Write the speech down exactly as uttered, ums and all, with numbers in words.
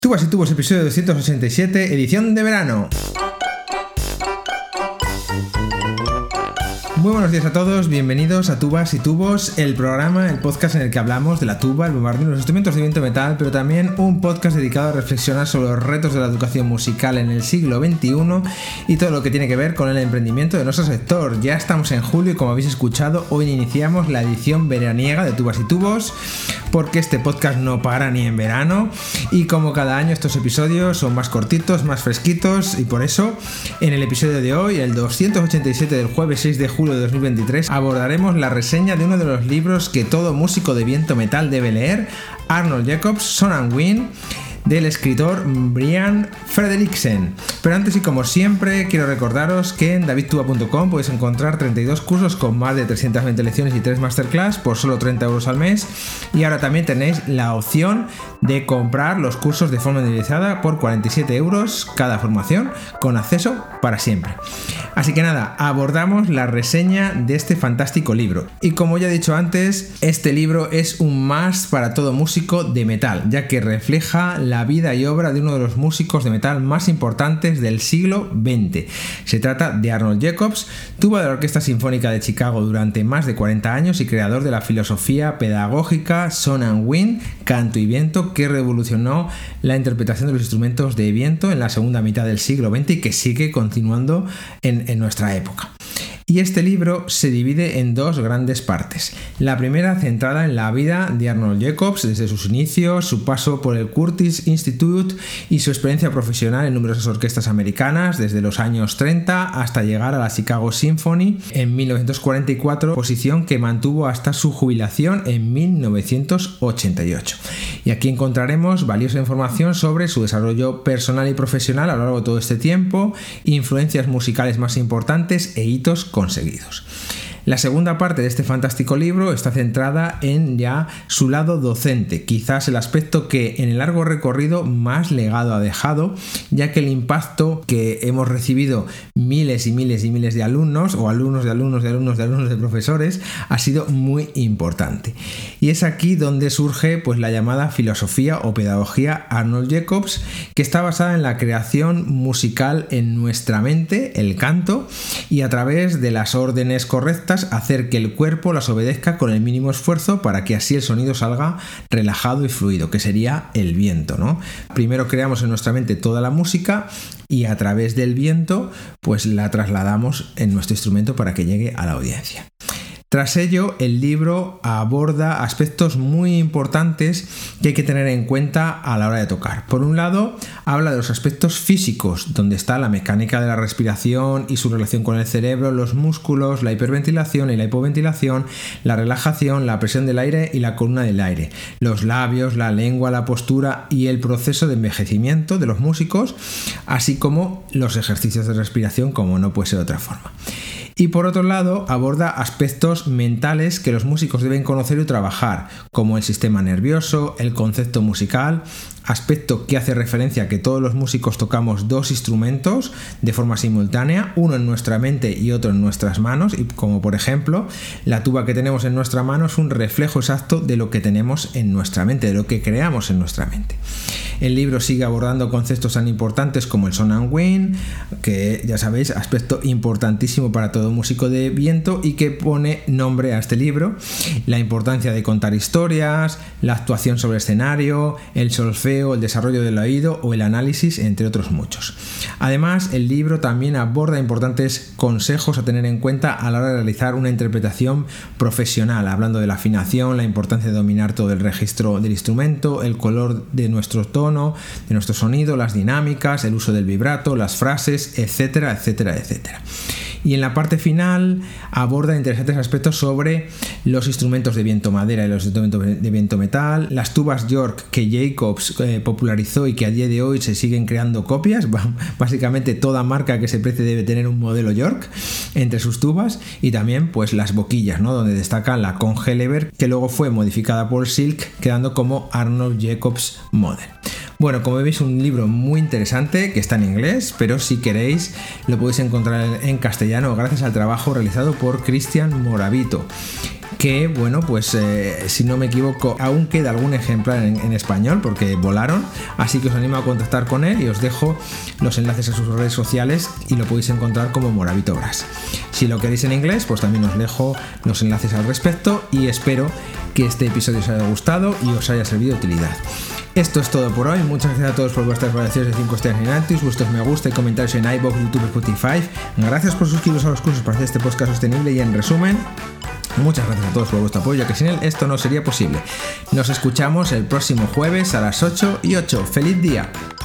Tubas y Tubos, episodio doscientos ochenta y siete, edición de verano. Muy buenos días a todos, bienvenidos a Tubas y Tubos, el programa, el podcast en el que hablamos de la tuba, el bombardino, los instrumentos de viento metal, pero también un podcast dedicado a reflexionar sobre los retos de la educación musical en el siglo veintiuno y todo lo que tiene que ver con el emprendimiento de nuestro sector. Ya estamos en julio y como habéis escuchado, hoy iniciamos la edición veraniega de Tubas y Tubos, porque este podcast no para ni en verano y como cada año estos episodios son más cortitos, más fresquitos y por eso en el episodio de hoy, el doscientos ochenta y siete del jueves seis de julio de dos mil veintitrés, abordaremos la reseña de uno de los libros que todo músico de viento metal debe leer, Arnold Jacobs, Sound and Wind, del escritor Brian Frederiksen. Pero antes y como siempre quiero recordaros que en david tuba punto com podéis encontrar treinta y dos cursos con más de trescientas veinte lecciones y tres masterclass por solo treinta euros al mes, y ahora también tenéis la opción de comprar los cursos de forma individualizada por cuarenta y siete euros cada formación, con acceso para siempre. Así que nada, abordamos la reseña de este fantástico libro. Y como ya he dicho antes, este libro es un must para todo músico de metal, ya que refleja la vida y obra de uno de los músicos de metal más importantes del siglo veinte. Se trata de Arnold Jacobs, tuba de la Orquesta Sinfónica de Chicago durante más de cuarenta años y creador de la filosofía pedagógica Sound and Wind, canto y viento, que revolucionó la interpretación de los instrumentos de viento en la segunda mitad del siglo veinte y que sigue continuando en, en nuestra época. Y este libro se divide en dos grandes partes. La primera centrada en la vida de Arnold Jacobs desde sus inicios, su paso por el Curtis Institute y su experiencia profesional en numerosas orquestas americanas desde los años treinta hasta llegar a la Chicago Symphony en mil novecientos cuarenta y cuatro, posición que mantuvo hasta su jubilación en mil novecientos ochenta y ocho. Y aquí encontraremos valiosa información sobre su desarrollo personal y profesional a lo largo de todo este tiempo, influencias musicales más importantes e hitos conseguidos. La segunda parte de este fantástico libro está centrada en ya su lado docente, quizás el aspecto que en el largo recorrido más legado ha dejado, ya que el impacto que hemos recibido miles y miles y miles de alumnos, o alumnos de alumnos de alumnos de alumnos de profesores, ha sido muy importante. Y es aquí donde surge pues la llamada filosofía o pedagogía Arnold Jacobs, que está basada en la creación musical en nuestra mente, el canto, y a través de las órdenes correctas hacer que el cuerpo las obedezca con el mínimo esfuerzo para que así el sonido salga relajado y fluido, que sería el viento, ¿no? Primero creamos en nuestra mente toda la música y a través del viento pues la trasladamos en nuestro instrumento para que llegue a la audiencia. Tras ello, el libro aborda aspectos muy importantes que hay que tener en cuenta a la hora de tocar. Por un lado, habla de los aspectos físicos, donde está la mecánica de la respiración y su relación con el cerebro, los músculos, la hiperventilación y la hipoventilación, la relajación, la presión del aire y la columna del aire, los labios, la lengua, la postura y el proceso de envejecimiento de los músicos, así como los ejercicios de respiración, como no puede ser de otra forma. Y por otro lado, aborda aspectos mentales que los músicos deben conocer y trabajar, como el sistema nervioso, el concepto musical, aspecto que hace referencia a que todos los músicos tocamos dos instrumentos de forma simultánea, uno en nuestra mente y otro en nuestras manos, y como por ejemplo, la tuba que tenemos en nuestra mano es un reflejo exacto de lo que tenemos en nuestra mente, de lo que creamos en nuestra mente. El libro sigue abordando conceptos tan importantes como el Sound and Wind, que ya sabéis, aspecto importantísimo para todo músico de viento y que pone nombre a este libro, la importancia de contar historias, la actuación sobre escenario, el solfeo, el desarrollo del oído o el análisis, entre otros muchos. Además, el libro también aborda importantes consejos a tener en cuenta a la hora de realizar una interpretación profesional, hablando de la afinación, la importancia de dominar todo el registro del instrumento, el color de nuestro tono, de nuestro sonido, las dinámicas, el uso del vibrato, las frases, etcétera, etcétera, etcétera. Y en la parte final aborda interesantes aspectos sobre los instrumentos de viento madera y los instrumentos de viento metal, las tubas York que Jacobs eh, popularizó y que a día de hoy se siguen creando copias. Básicamente toda marca que se precie debe tener un modelo York entre sus tubas, y también pues las boquillas, ¿no? Donde destaca la Congelleber, que luego fue modificada por Silk quedando como Arnold Jacobs Model. Bueno, como veis, un libro muy interesante que está en inglés, pero si queréis lo podéis encontrar en castellano gracias al trabajo realizado por Cristian Moravito, que, bueno, pues eh, si no me equivoco, aún queda algún ejemplar en, en español porque volaron, así que os animo a contactar con él y os dejo los enlaces a sus redes sociales y lo podéis encontrar como Moravito Brass. Si lo queréis en inglés, pues también os dejo los enlaces al respecto y espero que este episodio os haya gustado y os haya servido de utilidad. Esto es todo por hoy, muchas gracias a todos por vuestras valoraciones de cinco estrellas en iTunes, vuestros me gusta y comentarios en iVoox, YouTube, Spotify. Gracias por suscribiros a los cursos para hacer este podcast sostenible y en resumen, muchas gracias a todos por vuestro apoyo, que sin él esto no sería posible. Nos escuchamos el próximo jueves a las ocho y ocho. ¡Feliz día!